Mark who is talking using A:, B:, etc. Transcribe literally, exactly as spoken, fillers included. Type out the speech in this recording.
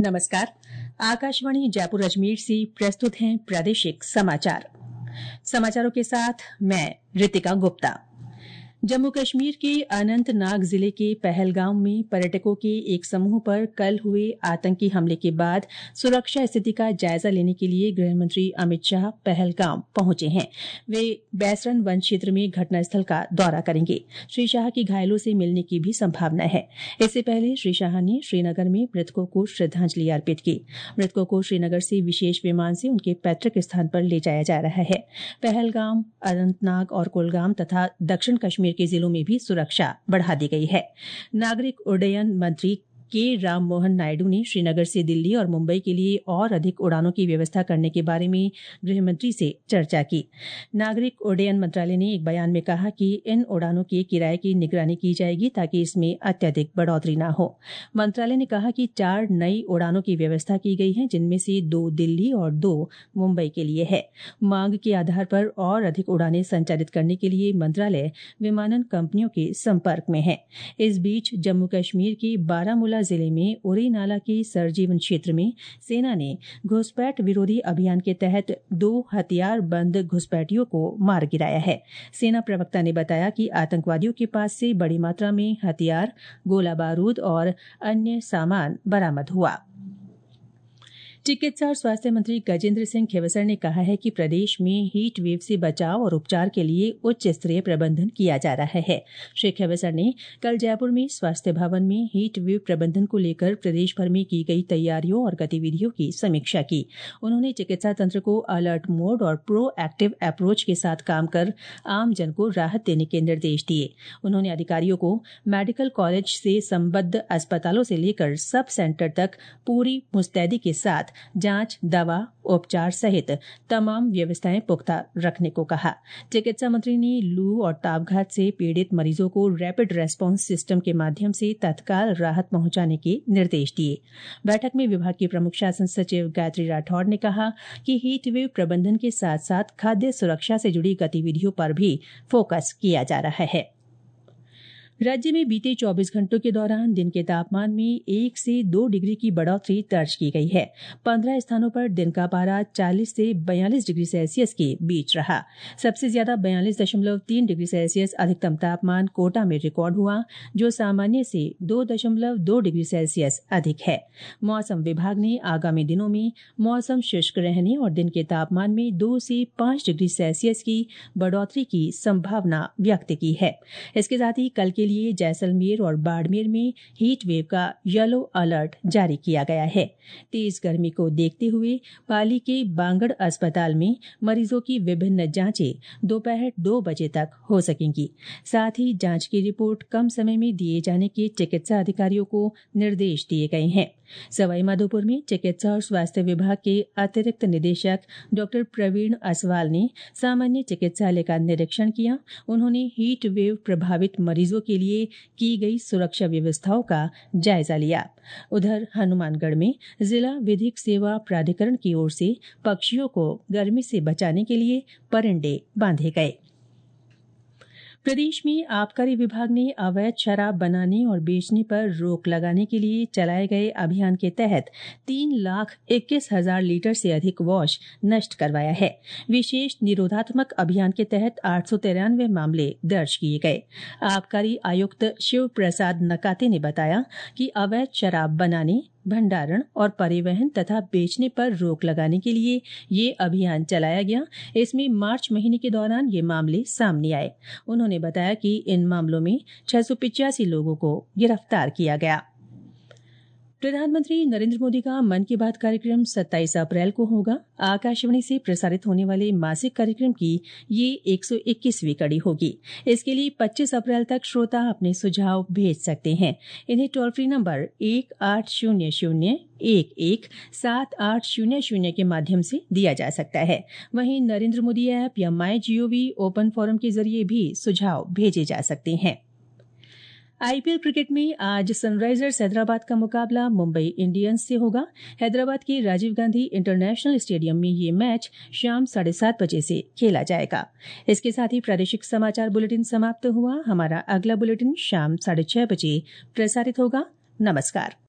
A: नमस्कार। आकाशवाणी जयपुर अजमेर से प्रस्तुत हैं प्रादेशिक समाचार। समाचारों के साथ मैं रितिका गुप्ता। जम्मू कश्मीर के अनंतनाग जिले के पहलगाम में पर्यटकों के एक समूह पर कल हुए आतंकी हमले के बाद सुरक्षा स्थिति का जायजा लेने के लिए गृहमंत्री अमित शाह पहलगाम पहुंचे हैं। वे बैसरन वन क्षेत्र में घटनास्थल का दौरा करेंगे। श्री शाह की घायलों से मिलने की भी संभावना है। इससे पहले श्री शाह ने श्रीनगर में मृतकों को श्रद्धांजलि अर्पित की। मृतकों को श्रीनगर से विशेष विमान से उनके पैतृक स्थान पर ले जाया जा रहा है। पहलगाम, अनंतनाग और कुलगाम तथा दक्षिण कश्मीर के जिलों में भी सुरक्षा बढ़ा दी गई है। नागरिक उड्डयन मंत्री के राम मोहन नायडू ने श्रीनगर से दिल्ली और मुंबई के लिए और अधिक उड़ानों की व्यवस्था करने के बारे में गृहमंत्री से चर्चा की। नागरिक उड्डयन मंत्रालय ने एक बयान में कहा कि इन उड़ानों के किराए की निगरानी की जाएगी ताकि इसमें अत्यधिक बढ़ोतरी न हो। मंत्रालय ने कहा कि चार नई उड़ानों की व्यवस्था की गई है, जिनमें से दो दिल्ली और दो मुंबई के लिए है। मांग के आधार पर और अधिक उड़ानें संचालित करने के लिए मंत्रालय विमानन कंपनियों के संपर्क में है। इस बीच जम्मू कश्मीर के बारामूला जिले में उरी नाला के सरजीवन क्षेत्र में सेना ने घुसपैठ विरोधी अभियान के तहत दो हथियार बंद घुसपैठियों को मार गिराया है। सेना प्रवक्ता ने बताया कि आतंकवादियों के पास से बड़ी मात्रा में हथियार, गोला बारूद और अन्य सामान बरामद हुआ। चिकित्सा और स्वास्थ्य मंत्री गजेंद्र सिंह खींवसर ने कहा है कि प्रदेश में हीट वेव से बचाव और उपचार के लिए उच्च स्तरीय प्रबंधन किया जा रहा है। श्री खींवसर ने कल जयपुर में स्वास्थ्य भवन में हीट वेव प्रबंधन को लेकर प्रदेश भर में की गई तैयारियों और गतिविधियों की समीक्षा की। उन्होंने चिकित्सा तंत्र को अलर्ट मोड और प्रो एक्टिव अप्रोच के साथ काम कर आमजन को राहत देने के निर्देश दिए। उन्होंने अधिकारियों को मेडिकल कॉलेज से संबद्ध अस्पतालों से लेकर सब सेंटर तक पूरी मुस्तैदी के साथ जांच, दवा, उपचार सहित तमाम व्यवस्थाएं पुख्ता रखने को कहा। चिकित्सा मंत्री ने लू और तावघात से पीड़ित मरीजों को रैपिड रेस्पॉन्स सिस्टम के माध्यम से तत्काल राहत पहुंचाने के निर्देश दिए। बैठक में विभाग की प्रमुख शासन सचिव गायत्री राठौड़ ने कहा कि हीट वेव प्रबंधन के साथ साथ खाद्य सुरक्षा से जुड़ी गतिविधियों पर भी फोकस किया जा रहा है। राज्य में बीते चौबीस घंटों के दौरान दिन के तापमान में एक से दो डिग्री की बढ़ोतरी दर्ज की गई है। पंद्रह स्थानों पर दिन का पारा चालीस से बयालीस डिग्री सेल्सियस के बीच रहा। सबसे ज्यादा बयालीस दशमलव तीन डिग्री सेल्सियस अधिकतम तापमान कोटा में रिकॉर्ड हुआ, जो सामान्य से दो दशमलव दो डिग्री सेल्सियस अधिक है। मौसम विभाग ने आगामी दिनों में मौसम शुष्क रहने और दिन के तापमान में दो से पांच डिग्री सेल्सियस की बढ़ोतरी की संभावना व्यक्त की है। इसके साथ ही कल के लिए जैसलमेर और बाड़मेर में हीट वेव का येलो अलर्ट जारी किया गया है। तेज गर्मी को देखते हुए पाली के बांगड़ अस्पताल में मरीजों की विभिन्न जांचें दोपहर दो बजे तक हो सकेंगी। साथ ही जांच की रिपोर्ट कम समय में दिए जाने के चिकित्सा अधिकारियों को निर्देश दिए गए हैं। सवाईमाधोपुर में चिकित्सा और स्वास्थ्य विभाग के अतिरिक्त निदेशक डॉ प्रवीण असवाल ने सामान्य चिकित्सालय का निरीक्षण किया। उन्होंने हीट वेव प्रभावित मरीजों के लिए की गई सुरक्षा व्यवस्थाओं का जायजा लिया। उधर हनुमानगढ़ में जिला विधिक सेवा प्राधिकरण की ओर से पक्षियों को गर्मी से बचाने के लिए परिंडे बांधे गए। प्रदेश में आबकारी विभाग ने अवैध शराब बनाने और बेचने पर रोक लगाने के लिए चलाए गए अभियान के तहत तीन लाख इक्कीस हजार लीटर से अधिक वॉश नष्ट करवाया है। विशेष निरोधात्मक अभियान के तहत आठ सौ तिरानवे मामले दर्ज किए गए। आबकारी आयुक्त शिव प्रसाद नकाते ने बताया कि अवैध शराब बनाने, भंडारण और परिवहन तथा बेचने पर रोक लगाने के लिए ये अभियान चलाया गया। इसमें मार्च महीने के दौरान ये मामले सामने आए। उन्होंने बताया कि इन मामलों में छह सौ पिचासी लोगों को गिरफ्तार किया गया। प्रधानमंत्री नरेंद्र मोदी का मन की बात कार्यक्रम सत्ताईस अप्रैल को होगा। आकाशवाणी से प्रसारित होने वाले मासिक कार्यक्रम की ये एक सौ इक्कीसवीं कड़ी होगी। इसके लिए पच्चीस अप्रैल तक श्रोता अपने सुझाव भेज सकते हैं। इन्हें टोल फ्री नंबर एक आठ शून्य शून्य एक एक सात आठ शून्य शून्य के माध्यम से दिया जा सकता है। वहीं नरेंद्र मोदी ऐप या माई जीओवी ओपन फोरम के जरिए भी सुझाव भेजे जा सकते हैं। आईपीएल क्रिकेट में आज सनराइजर्स हैदराबाद का मुकाबला मुंबई इंडियंस से होगा। हैदराबाद के राजीव गांधी इंटरनेशनल स्टेडियम में ये मैच शाम साढ़े सात बजे से खेला जाएगा। इसके साथ ही प्रादेशिक समाचार बुलेटिन समाप्त हुआ। हमारा अगला बुलेटिन शाम साढ़े छह बजे प्रसारित होगा। नमस्कार।